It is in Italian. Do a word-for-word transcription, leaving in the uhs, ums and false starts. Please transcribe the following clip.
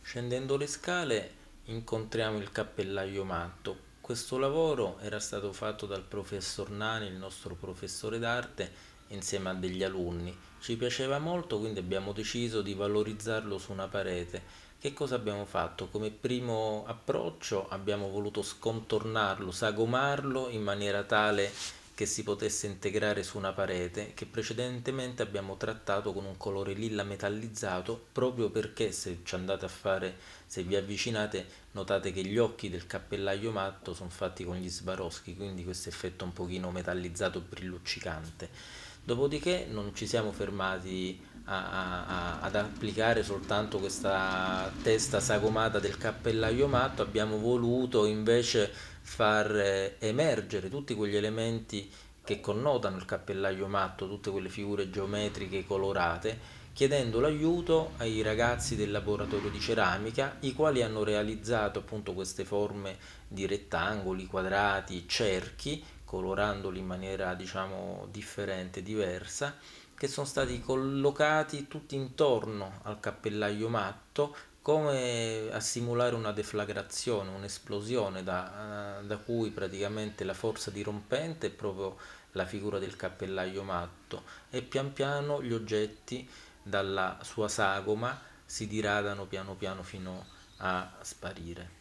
Scendendo le scale incontriamo il cappellaio matto. Questo lavoro era stato fatto dal professor Nani, il nostro professore d'arte, insieme a degli alunni. Ci piaceva molto, quindi abbiamo deciso di valorizzarlo su una parete. Che cosa abbiamo fatto? Come primo approccio abbiamo voluto scontornarlo, sagomarlo in maniera tale che si potesse integrare su una parete che precedentemente abbiamo trattato con un colore lilla metallizzato, proprio perché se ci andate a fare, se vi avvicinate, notate che gli occhi del cappellaio matto sono fatti con gli Swarovski, quindi questo effetto un pochino metallizzato e luccicante. Dopodiché non ci siamo fermati a- a- ad applicare soltanto questa testa sagomata del cappellaio matto, abbiamo voluto invece far eh, emergere tutti quegli elementi che connotano il cappellaio matto, tutte quelle figure geometriche colorate, chiedendo l'aiuto ai ragazzi del laboratorio di ceramica, i quali hanno realizzato appunto queste forme di rettangoli, quadrati, cerchi, colorandoli in maniera diciamo differente, diversa, che sono stati collocati tutti intorno al cappellaio matto come a simulare una deflagrazione, un'esplosione da, da cui praticamente la forza dirompente è proprio la figura del cappellaio matto e pian piano gli oggetti dalla sua sagoma si diradano piano piano fino a sparire.